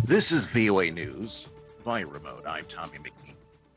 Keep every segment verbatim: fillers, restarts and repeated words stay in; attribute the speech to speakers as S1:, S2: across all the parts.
S1: This is V O A News via remote. I'm Tommy McNeil.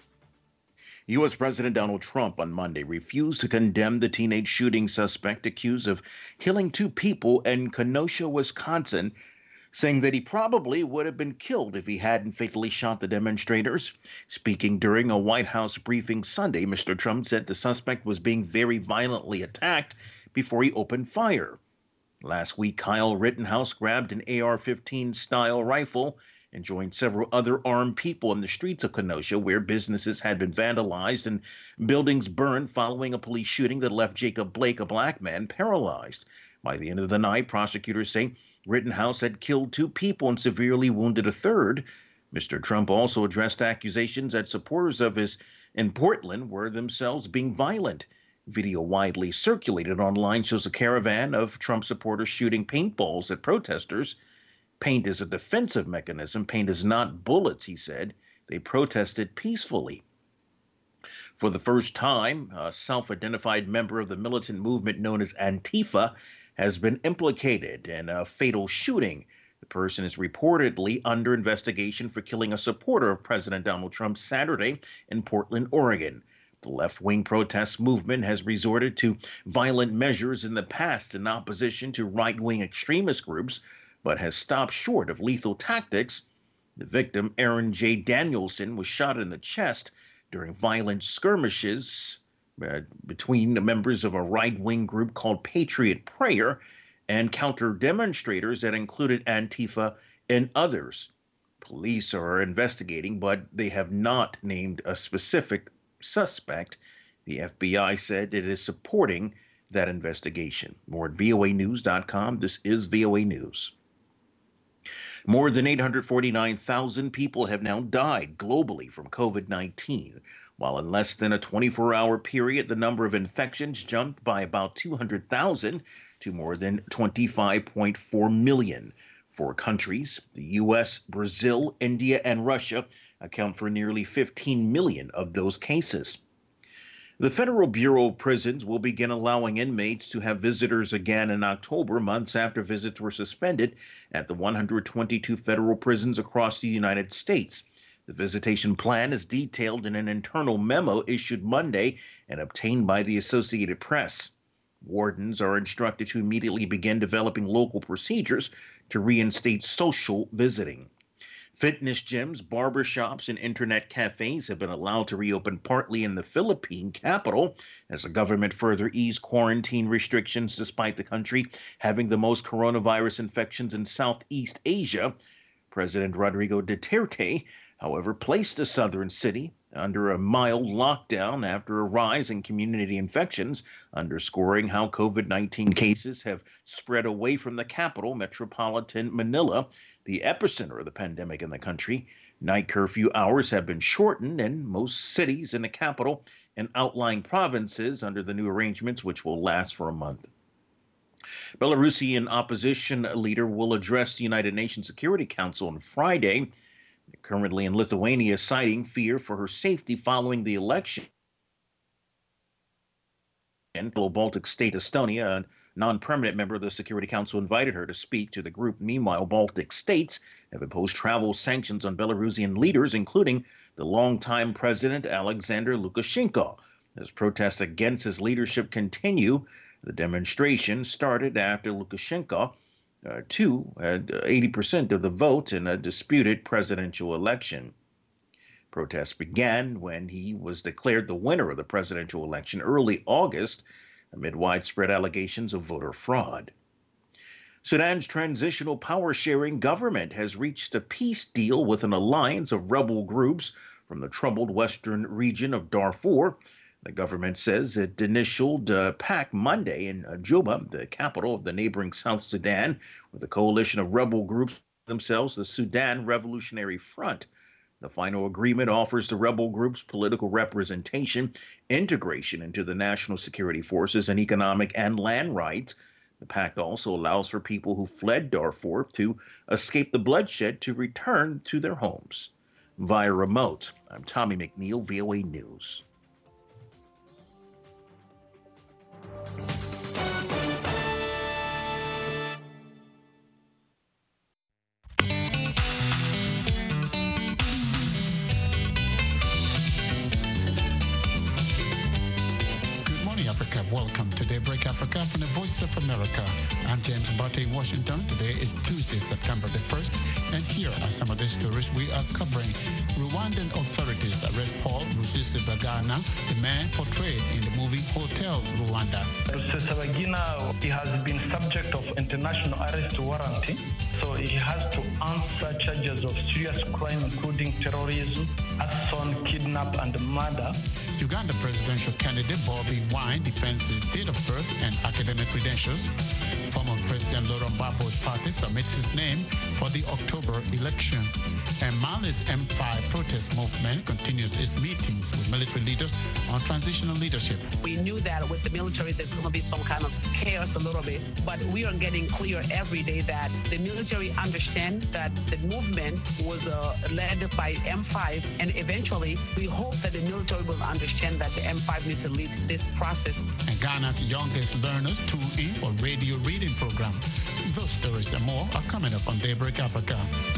S1: U S. President Donald Trump on Monday refused to condemn the teenage shooting suspect accused of killing two people in Kenosha, Wisconsin, saying that he probably would have been killed if he hadn't fatally shot the demonstrators. Speaking during a White House briefing Sunday, Mister Trump said the suspect was being very violently attacked before he opened fire. Last week, Kyle Rittenhouse grabbed an A R fifteen style rifle and joined several other armed people in the streets of Kenosha, where businesses had been vandalized and buildings burned following a police shooting that left Jacob Blake, a black man, paralyzed. By the end of the night, prosecutors say Rittenhouse had killed two people and severely wounded a third. Mister Trump also addressed accusations that supporters of his in Portland were themselves being violent. Video widely circulated online shows a caravan of Trump supporters shooting paintballs at protesters. Paint is a defensive mechanism. Paint is not bullets, he said. They protested peacefully. For the first time, a self-identified member of the militant movement known as Antifa has been implicated in a fatal shooting. The person is reportedly under investigation for killing a supporter of President Donald Trump Saturday in Portland, Oregon. The left-wing protest movement has resorted to violent measures in the past in opposition to right-wing extremist groups, but has stopped short of lethal tactics. The victim, Aaron J. Danielson, was shot in the chest during violent skirmishes uh, between the members of a right-wing group called Patriot Prayer and counter-demonstrators that included Antifa and others. Police are investigating, but they have not named a specific suspect. The F B I said it is supporting that investigation. More at V O A news dot com. This is V O A News. More than eight hundred forty-nine thousand people have now died globally from COVID nineteen, while in less than a twenty-four hour period, the number of infections jumped by about two hundred thousand to more than twenty-five point four million. Four countries, the U S, Brazil, India, and Russia, account for nearly fifteen million of those cases. The Federal Bureau of Prisons will begin allowing inmates to have visitors again in October, months after visits were suspended at the one hundred twenty-two federal prisons across the United States. The visitation plan is detailed in an internal memo issued Monday and obtained by the Associated Press. Wardens are instructed to immediately begin developing local procedures to reinstate social visiting. Fitness gyms, barbershops, and internet cafes have been allowed to reopen partly in the Philippine capital as the government further eased quarantine restrictions despite the country having the most coronavirus infections in Southeast Asia. President Rodrigo Duterte, however, placed the southern city under a mild lockdown after a rise in community infections, underscoring how COVID nineteen cases have spread away from the capital, metropolitan Manila, the epicenter of the pandemic in the country. Night curfew hours have been shortened in most cities in the capital and outlying provinces under the new arrangements, which will last for a month. Belarusian opposition leader will address the United Nations Security Council on Friday. Currently in Lithuania, citing fear for her safety following the election. And Baltic state Estonia, a non-permanent member of the Security Council, invited her to speak to the group. Meanwhile, Baltic states have imposed travel sanctions on Belarusian leaders, including the longtime president Alexander Lukashenko. As protests against his leadership continue, the demonstration started after Lukashenko Uh, two had eighty percent of the vote in a disputed presidential election. Protests began when he was declared the winner of the presidential election early August amid widespread allegations of voter fraud. Sudan's transitional power-sharing government has reached a peace deal with an alliance of rebel groups from the troubled western region of Darfur. The government says it initialed a pact Monday in Juba, the capital of the neighboring South Sudan, with a coalition of rebel groups themselves the Sudan Revolutionary Front. The final agreement offers the rebel groups political representation, integration into the national security forces, and economic and land rights. The pact also allows for people who fled Darfur to escape the bloodshed to return to their homes. Via remote, I'm Tommy McNeil, V O A News.
S2: Voice of America. I'm James Mbate in Washington. Today is Tuesday, September the first, and here are some of the stories we are covering. Rwandan authorities arrest Paul Rusesabagina, the man portrayed in the movie Hotel Rwanda.
S3: Rusesabagina, he has been subject of international arrest warrant, so he has to answer charges of serious crime, including terrorism, arson, kidnap, and murder.
S2: Uganda presidential candidate Bobi Wine defends his date of birth and academic credentials. Former President Laurent Gbagbo's party submits his name for the October election. And Mali's M five protest movement continues its meetings with military leaders on transitional leadership.
S4: We knew that with the military there's going to be some kind of chaos a little bit, but we are getting clear every day that the military understand that the movement was uh, led by M five, and eventually we hope that the military will understand that the M five needs to lead this process.
S2: And Ghana's youngest learners tune in for radio reading program. Those stories and more are coming up on Daybreak Africa.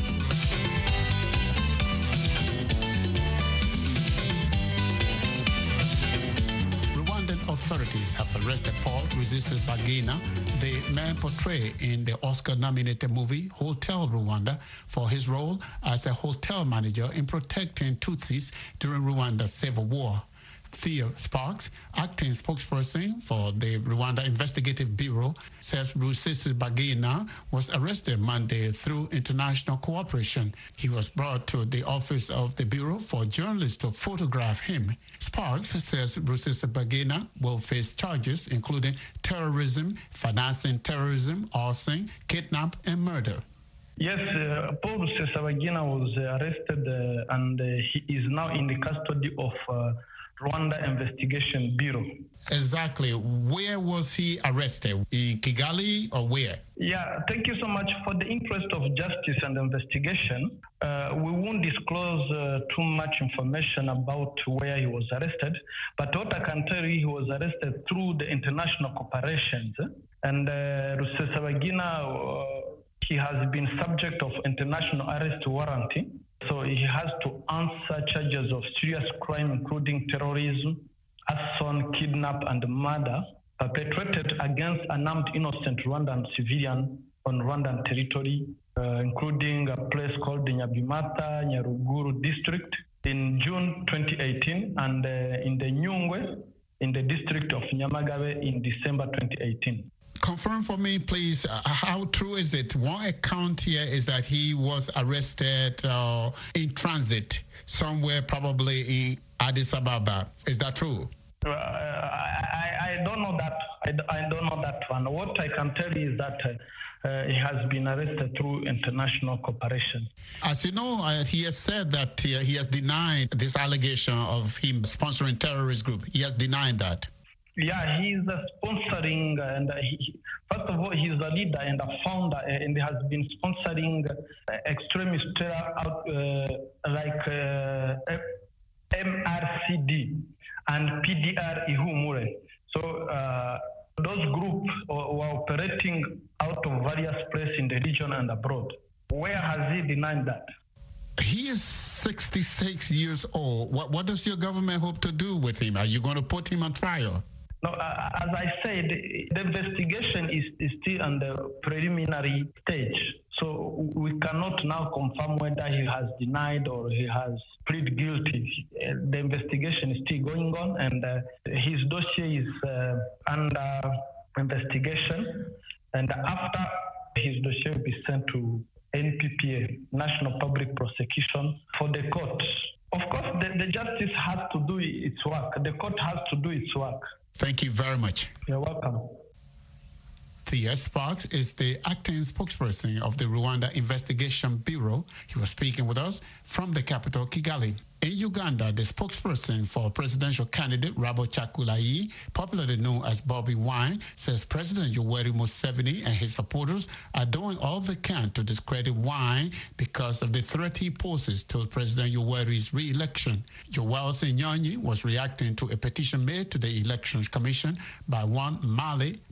S2: Authorities have arrested Paul Rusesabagina, the man portrayed in the Oscar-nominated movie Hotel Rwanda, for his role as a hotel manager in protecting Tutsis during Rwanda's civil war. Theo Sparks, acting spokesperson for the Rwanda Investigative Bureau, says Rusesabagina was arrested Monday through international cooperation. He was brought to the office of the Bureau for journalists to photograph him. Sparks says Rusesabagina will face charges including terrorism, financing terrorism, arson, kidnap, and murder.
S3: Yes, uh, Paul Rusesabagina was arrested uh, and uh, he is now in the custody of uh, Rwanda Investigation Bureau.
S2: Exactly. Where was he arrested? In Kigali or where?
S3: Yeah, thank you so much. For the interest of justice and investigation, uh, we won't disclose uh, too much information about where he was arrested, but what I can tell you, he was arrested through the international corporations. And uh, Rusesabagina, uh, he has been subject of international arrest warrant. So he has to answer charges of serious crime, including terrorism, arson, kidnap, and murder perpetrated against unarmed innocent Rwandan civilian on Rwandan territory, uh, including a place called the Nyabimata, Nyaruguru district in June twenty eighteen, and uh, in the Nyungwe in the district of Nyamagabe in December twenty eighteen.
S2: Confirm for me, please, uh, how true is it? One account here is that he was arrested uh, in transit somewhere, probably in Addis Ababa. Is that true?
S3: Uh, I, I don't know that. I, I don't know that one. What I can tell you is that uh, uh, he has been arrested through international cooperation.
S2: As you know, uh, he has said that uh, he has denied this allegation of him sponsoring terrorist group. He has denied that.
S3: Yeah, he's uh, sponsoring, uh, and uh, he, first of all, he's a leader and a founder, uh, and he has been sponsoring uh, extremist terror out, uh, like uh, M R C D and P D R Ihumure. So uh, those groups were operating out of various places in the region and abroad. Where has he denied that?
S2: He is sixty-six years old. What, what does your government hope to do with him? Are you going to put him on trial?
S3: No, uh, as I said, the investigation is, is still on the preliminary stage. So we cannot now confirm whether he has denied or he has pleaded guilty. Uh, the investigation is still going on, and uh, his dossier is uh, under investigation. And after his dossier will be sent to N P P A, National Public Prosecution, for the court. Of course, the, the justice has to do its work. The court has to do its work.
S2: Thank you very much.
S3: You're welcome.
S2: Theo Sparks is the acting spokesperson of the Rwanda Investigation Bureau. He was speaking with us from the capital, Kigali. In Uganda, the spokesperson for presidential candidate Rabo Chakulayi, popularly known as Bobi Wine, says President Yoweri Museveni and his supporters are doing all they can to discredit Wine because of the threat he poses to President Yoweri's re-election. Yoweri Nyonyi was reacting to a petition made to the Elections Commission by one Mali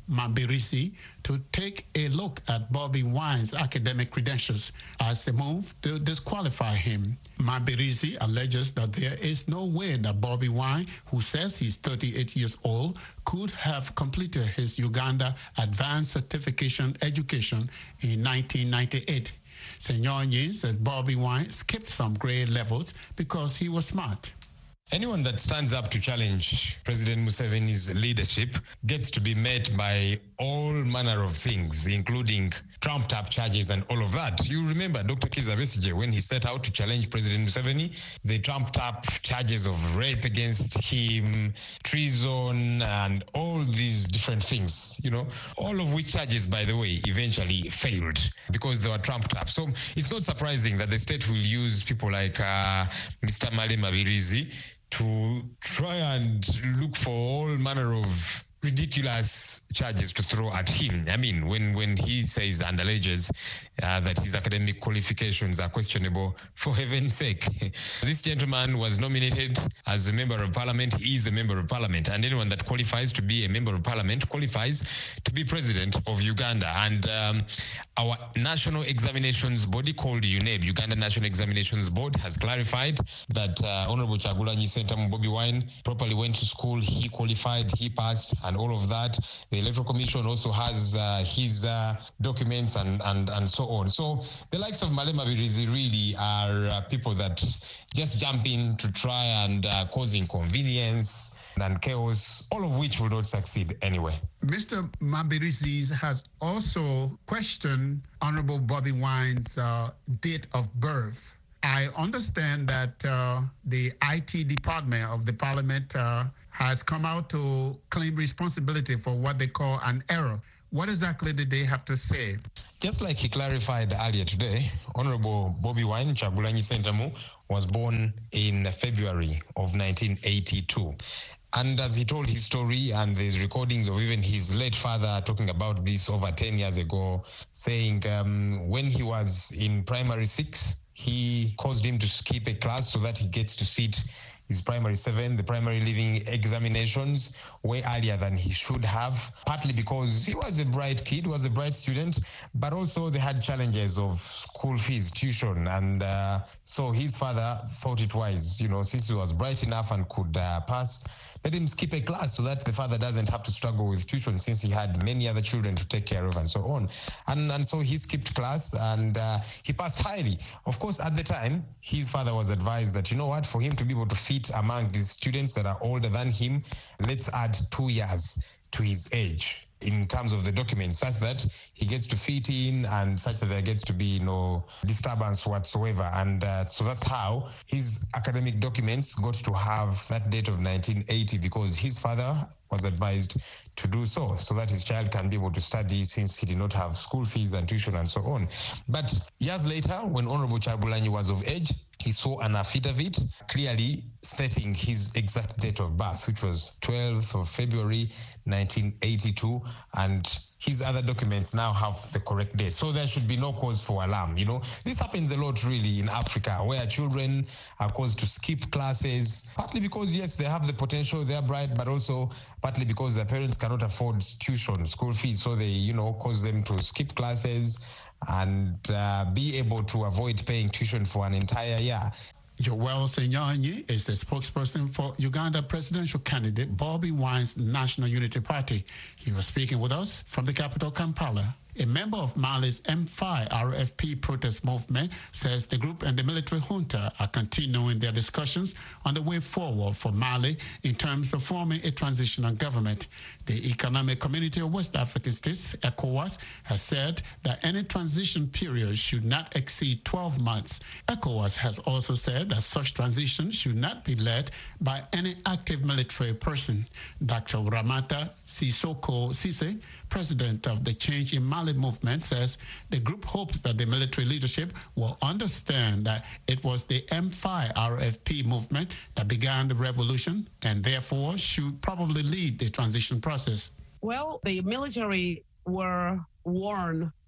S2: Mabirizi to take a look at Bobby Wine's academic credentials as a move to disqualify him. Mabirizi alleges that there is no way that Bobby Wine, who says he's thirty-eight years old, could have completed his Uganda Advanced Certification education in nineteen ninety-eight. Senyonyi says Bobby Wine skipped some grade levels because he was smart.
S5: Anyone that stands up to challenge President Museveni's leadership gets to be met by all manner of things, including trumped-up charges and all of that. You remember Doctor Kizza Besigye, when he set out to challenge President Museveni, the trumped-up charges of rape against him, treason, and all these different things, you know, all of which charges, by the way, eventually failed because they were trumped up. So it's not surprising that the state will use people like uh, Mister Male Mabirizi to try and look for all manner of ridiculous charges to throw at him. I mean, when, when he says and alleges uh, that his academic qualifications are questionable, for heaven's sake. This gentleman was nominated as a member of parliament. He is a member of parliament, and anyone that qualifies to be a member of parliament qualifies to be president of Uganda. And um, our national examinations body called U N E B, Uganda National Examinations Board, has clarified that uh, Honorable Kyagulanyi Ssentamu Bobby Wine properly went to school, he qualified, he passed, and all of that. The Electoral Commission also has uh, his uh, documents and, and, and so on. So the likes of Male Mabirizi really are uh, people that just jump in to try and uh, cause inconvenience and chaos, all of which will not succeed anyway.
S2: Mister Mabirizi has also questioned Honorable Bobby Wine's uh, date of birth. I understand that uh, the I T department of the parliament uh, has come out to claim responsibility for what they call an error. What exactly did they have to say?
S5: Just like he clarified earlier today, Honorable Bobby Wine, Kyagulanyi Ssentamu, was born in February of nineteen eighty-two. And as he told his story, and there's recordings of even his late father talking about this over ten years ago, saying um, when he was in primary six, he caused him to skip a class so that he gets to sit his primary seven, the primary living examinations, way earlier than he should have, partly because he was a bright kid, was a bright student, but also they had challenges of school fees, tuition, and uh, so his father thought it wise, you know, since he was bright enough and could uh, pass, let him skip a class so that the father doesn't have to struggle with tuition since he had many other children to take care of and so on. And, and so he skipped class and uh, he passed highly. Of course, at the time, his father was advised that, you know what, for him to be able to fit among these students that are older than him, let's add two years to his age in terms of the documents, such that he gets to fit in and such that there gets to be no disturbance whatsoever. And uh, so that's how his academic documents got to have that date of nineteen eighty, because his father was advised to do so, so that his child can be able to study since he did not have school fees and tuition and so on. But years later, when Honorable Kyagulanyi was of age, he saw an affidavit clearly stating his exact date of birth, which was twelfth of February nineteen eighty-two, and his other documents now have the correct date. So there should be no cause for alarm. You know, this happens a lot really in Africa, where children are caused to skip classes, partly because, yes, they have the potential, they're bright, but also partly because their parents cannot afford tuition, school fees. So they, you know, cause them to skip classes and uh, be able to avoid paying tuition for an entire year.
S2: Joel Senyonyi is the spokesperson for Uganda presidential candidate Bobby Wine's National Unity Party. He was speaking with us from the capital, Kampala. A member of Mali's M five R F P protest movement says the group and the military junta are continuing their discussions on the way forward for Mali in terms of forming a transitional government. The Economic Community of West African States, ECOWAS, has said that any transition period should not exceed twelve months. ECOWAS has also said that such transition should not be led by any active military person. Doctor Ramata Sissoko Cisse, president of the Change in Mali movement, says the group hopes that the military leadership will understand that it was the M five R F P movement that began the revolution and therefore should probably lead the transition process.
S4: Well, the military were warned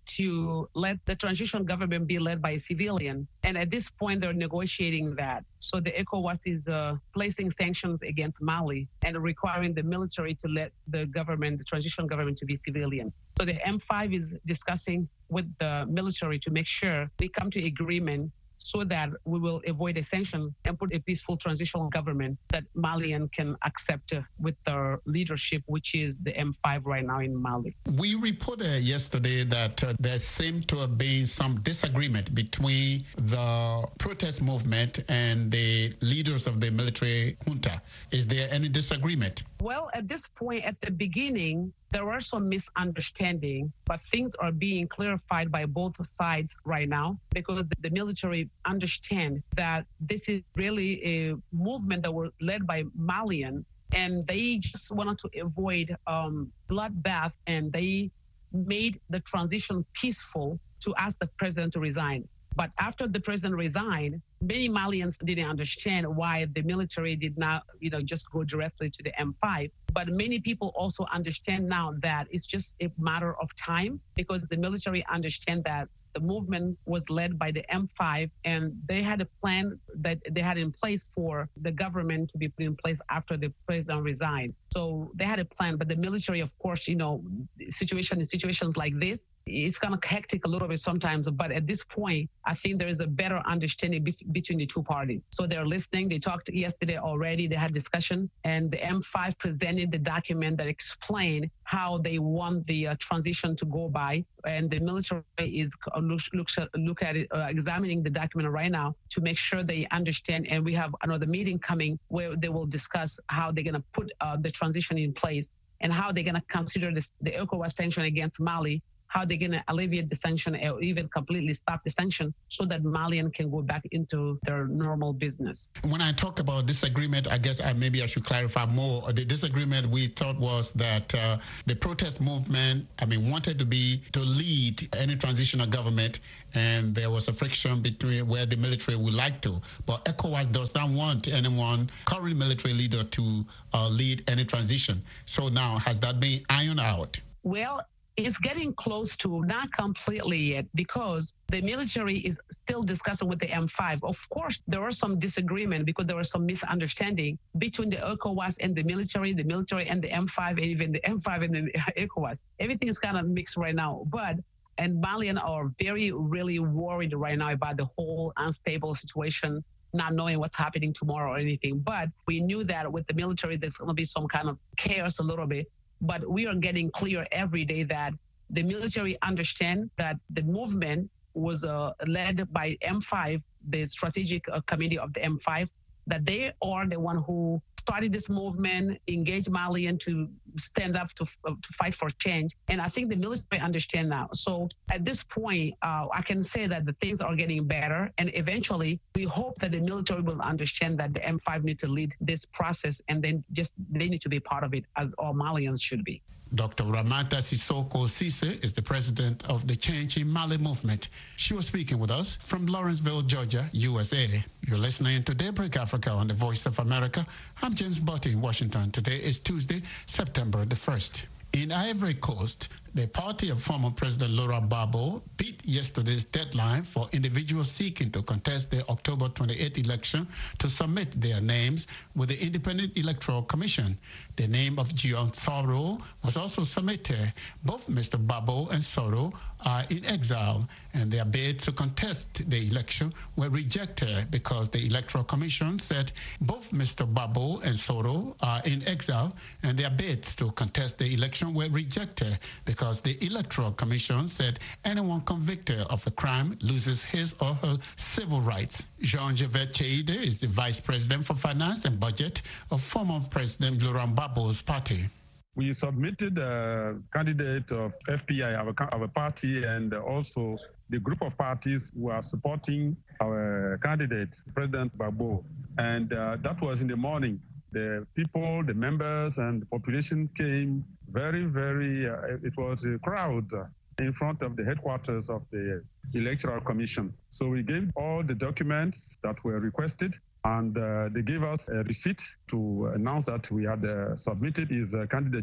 S4: to let the transition government be led by a civilian. And at this point, they're negotiating that. So the ECOWAS is uh, placing sanctions against Mali and requiring the military to let the government, the transition government, to be civilian. So the M five is discussing with the military to make sure they come to agreement so that we will avoid a sanction and put a peaceful transitional government that Malian can accept uh, with their leadership, which is the M five right now in Mali.
S2: We reported yesterday that uh, there seemed to have been some disagreement between the protest movement and the leaders of the military junta. Is there any disagreement?
S4: Well, at this point, at the beginning, there were some misunderstanding, but things are being clarified by both sides right now because the military understand that this is really a movement that were led by Malian, and they just wanted to avoid um, bloodbath, and they made the transition peaceful to ask the president to resign. But after the president resigned, many Malians didn't understand why the military did not, you know, just go directly to the M five. But many people also understand now that it's just a matter of time because the military understand that the movement was led by the M five, and they had a plan that they had in place for the government to be put in place after the president resigned. So they had a plan, but the military, of course, you know, situation in situations like this, it's kind of hectic a little bit sometimes, but at this point, I think there is a better understanding be- between the two parties. So they're listening. They talked yesterday already. They had discussion, and the M five presented the document that explained how they want the uh, transition to go by, and the military is uh, look, look, look at it, uh, examining the document right now to make sure they understand. And we have another meeting coming where they will discuss how they're going to put uh, the transition in place and how they're going to consider this, the ECOWAS sanction against Mali, how they're going to alleviate the sanction or even completely stop the sanction so that Malian can go back into their normal business.
S2: When I talk about disagreement, I guess I, maybe I should clarify more. The disagreement we thought was that uh, the protest movement, I mean, wanted to be to lead any transitional government, and there was a friction between where the military would like to. But ECOWAS does not want anyone, current military leader, to uh, lead any transition. So now, has that been ironed out?
S4: Well, it's getting close to, not completely yet, because the military is still discussing with the M five. Of course, there was some disagreement because there was some misunderstanding between the ECOWAS and the military, the military and the M five, and even the M five and the ECOWAS. Everything is kind of mixed right now. But, and Malians are very, really worried right now about the whole unstable situation, not knowing what's happening tomorrow or anything. But we knew that with the military, there's going to be some kind of chaos a little bit. But we are getting clear every day that the military understand that the movement was uh, led by M five, the strategic uh, committee of the M five, that they are the one who started this movement, engaged Malian to stand up to uh, to fight for change. And I think the military understand now. So at this point, uh, I can say that the things are getting better. And eventually, we hope that the military will understand that the M five need to lead this process, and then just they need to be part of it, as all Malians should be.
S2: Doctor Ramata Sissoko Cisse is the president of the Change in Mali movement. She was speaking with us from Lawrenceville, Georgia, U S A. You're listening to Daybreak Africa on the Voice of America. I'm James Botti in Washington. Today is Tuesday, September the first. In Ivory Coast, the party of former President Laurent Gbagbo beat yesterday's deadline for individuals seeking to contest the October twenty-eighth election to submit their names with the Independent Electoral Commission. The name of Guillaume Soro was also submitted. Both Mister Gbagbo and Soro are in exile, and their bids to contest the election were rejected because the Electoral Commission said both Mister Gbagbo and Soro are in exile, and their bids to contest the election were rejected because Because the Electoral Commission said anyone convicted of a crime loses his or her civil rights. Jean-Gervais Cheide is the Vice President for Finance and Budget of former President Laurent Gbagbo's party.
S6: We submitted a candidate of F P I, our, our party, and also the group of parties who are supporting our candidate, President Gbagbo. And uh, that was in the morning. The people, the members, and the population came very, very, uh, it was a crowd in front of the headquarters of the Electoral Commission. So we gave all the documents that were requested, and uh, they gave us a receipt to announce that we had uh, submitted his uh, candidature.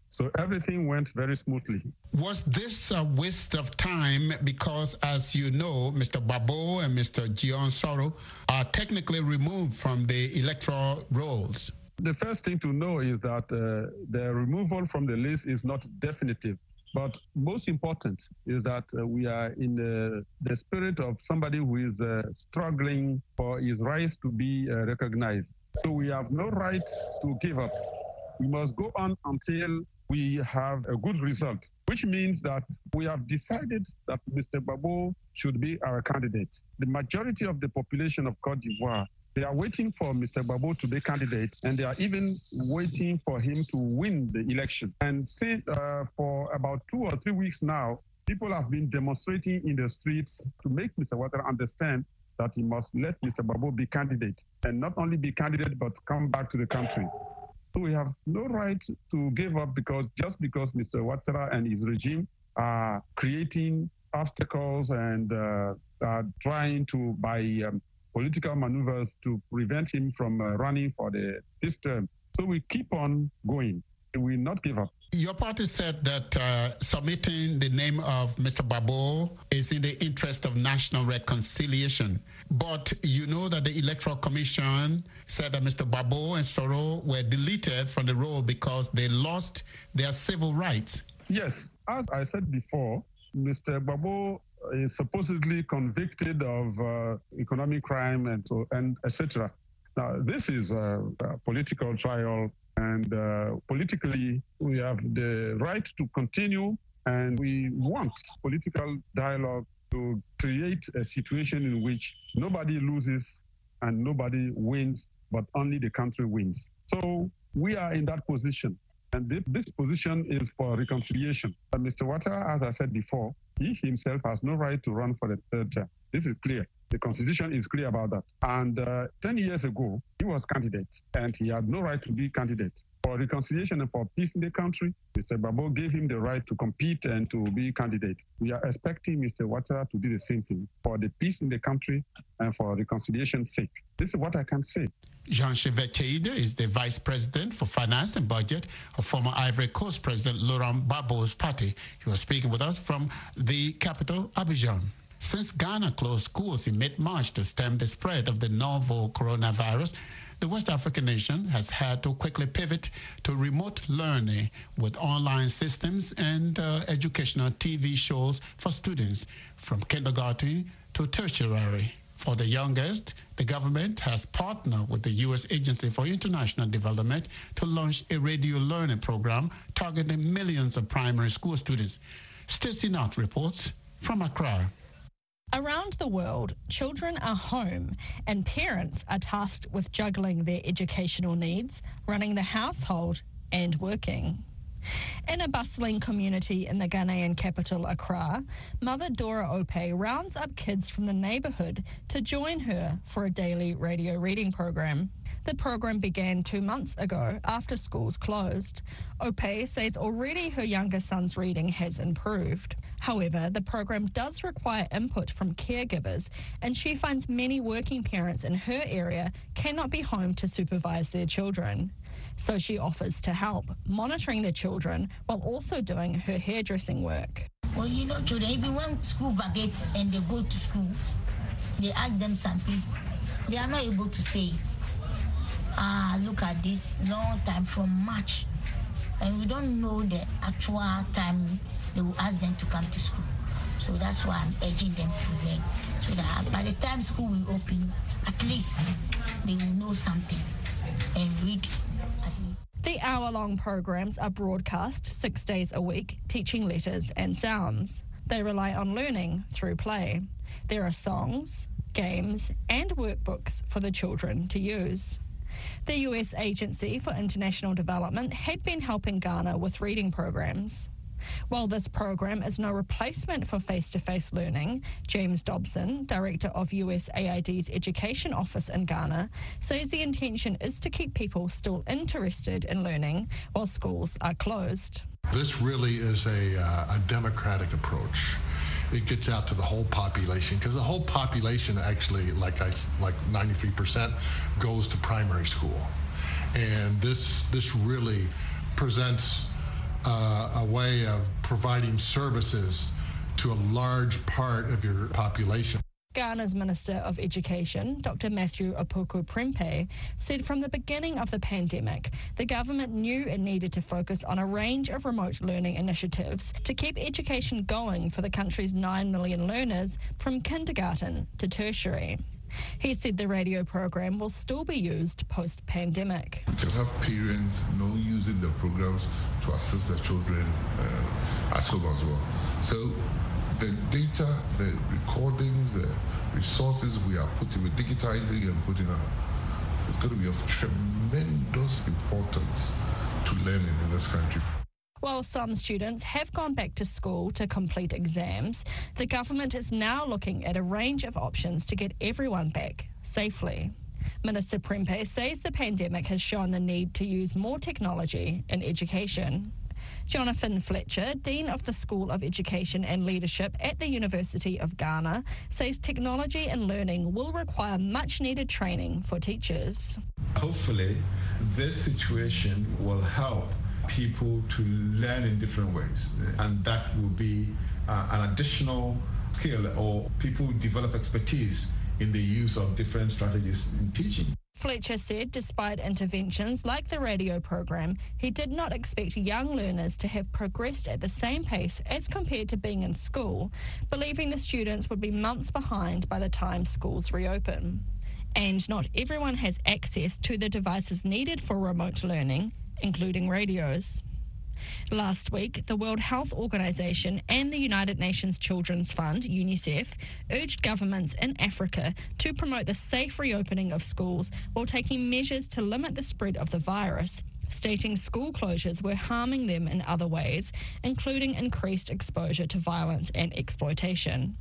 S6: So everything went very smoothly.
S2: Was this a waste of time? Because, as you know, Mister Gbagbo and Mister Jian Soro are technically removed from the electoral rolls.
S6: The first thing to know is that uh, the removal from the list is not definitive. But most important is that uh, we are in the, the spirit of somebody who is uh, struggling for his rights to be uh, recognized. So we have no right to give up. We must go on until we have a good result, which means that we have decided that Mister Gbagbo should be our candidate. The majority of the population of Cote d'Ivoire, they are waiting for Mister Gbagbo to be candidate, and they are even waiting for him to win the election. And since uh, for about two or three weeks now, people have been demonstrating in the streets to make Mister Ouattara understand that he must let Mister Gbagbo be candidate, and not only be candidate, but come back to the country. So we have no right to give up because just because Mister Ouattara and his regime are creating obstacles and uh, are trying to, by um, political maneuvers, to prevent him from uh, running for the this term. So we keep on going. We will not give up.
S2: Your party said that uh, submitting the name of Mister Gbagbo is in the interest of national reconciliation. But you know that the Electoral Commission said that Mister Gbagbo and Soro were deleted from the roll because they lost their civil rights.
S6: Yes, as I said before, Mister Gbagbo is supposedly convicted of uh, economic crime and so and et cetera. Now, this is a, a political trial, and uh, politically we have the right to continue, and we want political dialogue to create a situation in which nobody loses and nobody wins, but only the country wins. So we are in that position. And this position is for reconciliation. And Mister Ouattara, as I said before, he himself has no right to run for the third term. This is clear. The Constitution is clear about that. And uh, ten years ago, he was candidate, and he had no right to be candidate. For reconciliation and for peace in the country, Mister Gbagbo gave him the right to compete and to be candidate. We are expecting Mister Ouattara to do the same thing for the peace in the country and for reconciliation's sake. This is what I can say.
S2: Jean Chevette is the Vice President for Finance and Budget of former Ivory Coast President Laurent Gbagbo's party. He was speaking with us from the capital, Abidjan. Since Ghana closed schools in mid-March to stem the spread of the novel coronavirus, the West African nation has had to quickly pivot to remote learning with online systems and uh, educational T V shows for students from kindergarten to tertiary. For the youngest, the government has partnered with the U S Agency for International Development to launch a radio learning program targeting millions of primary school students. Stacey Knott reports from Accra.
S7: Around the world, children are home and parents are tasked with juggling their educational needs, running the household and working. In a bustling community in the Ghanaian capital, Accra, Mother Dora Ope rounds up kids from the neighbourhood to join her for a daily radio reading program. The program began two months ago after schools closed. Ope says already her younger son's reading has improved. However, the program does require input from caregivers, and she finds many working parents in her area cannot be home to supervise their children. So she offers to help, monitoring the children while also doing her hairdressing work.
S8: Well, you know, children, even when school vacates and they go to school, they ask them something, they are not able to say it. Ah, look at this, long time from March, and we don't know the actual time they will ask them to come to school. So that's why I'm urging them to learn, so that by the time school will open, at least they will know something and read at least.
S7: The hour-long programs are broadcast six days a week, teaching letters and sounds. They rely on learning through play. There are songs, games, and workbooks for the children to use. The U S Agency for International Development had been helping Ghana with reading programs. While this program is no replacement for face-to-face learning, James Dobson, director of U S A I D's Education Office in Ghana, says the intention is to keep people still interested in learning while schools are closed.
S9: This really is a, uh, a democratic approach. It gets out to the whole population, because the whole population actually, like I, like ninety-three percent, goes to primary school. And this, this really presents uh, a way of providing services to a large part of your population.
S7: Ghana's Minister of Education, Doctor Matthew Opoku-Prempeh, said from the beginning of the pandemic, the government knew it needed to focus on a range of remote learning initiatives to keep education going for the country's nine million learners from kindergarten to tertiary. He said the radio program will still be used post-pandemic.
S10: We can have parents you know, using the programs to assist their children uh, at home as well. So the data, the recordings, the resources we are putting, we're digitizing and putting out, it's going to be of tremendous importance to learning in this country.
S7: While some students have gone back to school to complete exams, the government is now looking at a range of options to get everyone back safely. Minister Prempeh says the pandemic has shown the need to use more technology in education. Jonathan Fletcher, Dean of the School of Education and Leadership at the University of Ghana, says technology and learning will require much-needed training for teachers.
S11: Hopefully, this situation will help people to learn in different ways, and that will be uh, an additional skill, or people develop expertise in the use of different strategies in teaching.
S7: Fletcher said despite interventions like the radio program, he did not expect young learners to have progressed at the same pace as compared to being in school, believing the students would be months behind by the time schools reopen. And not everyone has access to the devices needed for remote learning, including radios. Last week, the World Health Organization and the United Nations Children's Fund, UNICEF, urged governments in Africa to promote the safe reopening of schools while taking measures to limit the spread of the virus, stating school closures were harming them in other ways, including increased exposure to violence and exploitation.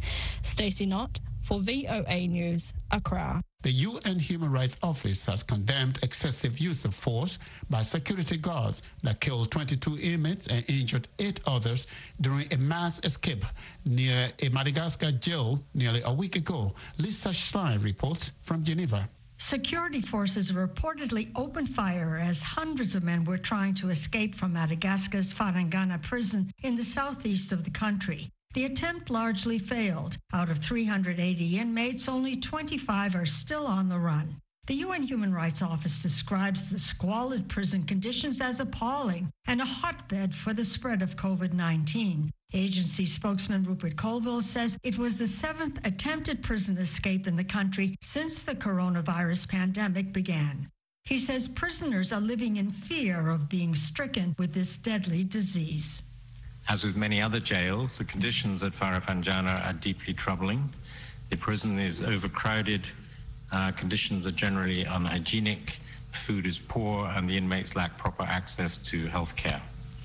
S7: Stacey Knott for V O A News, Accra.
S2: The U N Human Rights Office has condemned excessive use of force by security guards that killed twenty-two inmates and injured eight others during a mass escape near a Madagascar jail nearly a week ago. Lisa Schlein reports from Geneva.
S12: Security forces reportedly opened fire as hundreds of men were trying to escape from Madagascar's Farangana prison in the southeast of the country. The attempt largely failed. Out of three hundred eighty inmates, only twenty-five are still on the run. The U N Human Rights Office describes the squalid prison conditions as appalling and a hotbed for the spread of COVID nineteen. Agency spokesman Rupert Colville says it was the seventh attempted prison escape in the country since the coronavirus pandemic began. He says prisoners are living in fear of being stricken with this deadly disease.
S13: As with many other jails, the conditions at Farafenjana are deeply troubling. The prison is overcrowded, uh, conditions are generally unhygienic, food is poor, and the inmates lack proper access to health care.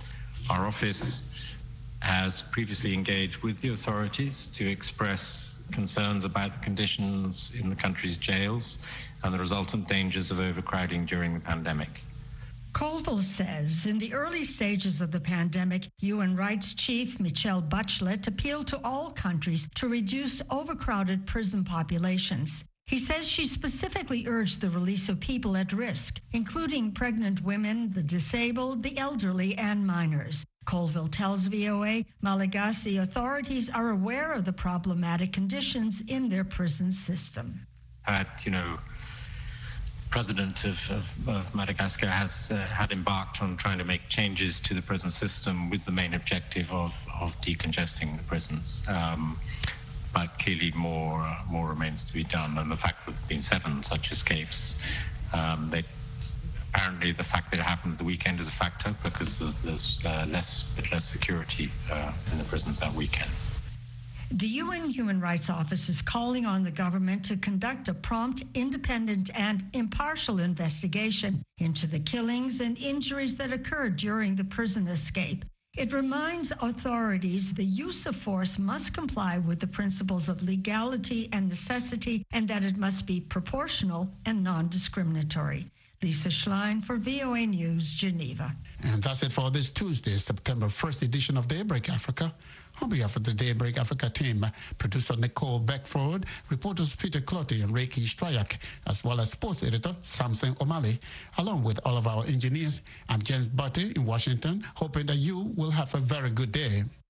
S13: Our office has previously engaged with the authorities to express concerns about the conditions in the country's jails and the resultant dangers of overcrowding during the pandemic.
S12: Colville says in the early stages of the pandemic, U N Rights Chief Michelle Bachelet appealed to all countries to reduce overcrowded prison populations. He says she specifically urged the release of people at risk, including pregnant women, the disabled, the elderly, and minors. Colville tells V O A Malagasy authorities are aware of the problematic conditions in their prison system.
S13: Uh, you know, President of, of, of Madagascar has uh, had embarked on trying to make changes to the prison system with the main objective of, of decongesting the prisons. Um, but clearly more uh, more remains to be done, and the fact that there have been seven such escapes, um, they, apparently the fact that it happened at the weekend is a factor because there's, there's uh, less, bit less security uh, in the prisons at weekends.
S12: The U N Human Rights Office is calling on the government to conduct a prompt, independent, and impartial investigation into the killings and injuries that occurred during the prison escape. It reminds authorities the use of force must comply with the principles of legality and necessity, and that it must be proportional and non-discriminatory. Lisa Schlein for V O A News, Geneva.
S2: And that's it for this Tuesday, September first edition of Daybreak Africa. On behalf of the Daybreak Africa team, producer Nicole Beckford, reporters Peter Clotty and Reiki Strayak, as well as sports editor Samson O'Malley, along with all of our engineers, I'm James Butte in Washington, hoping that you will have a very good day.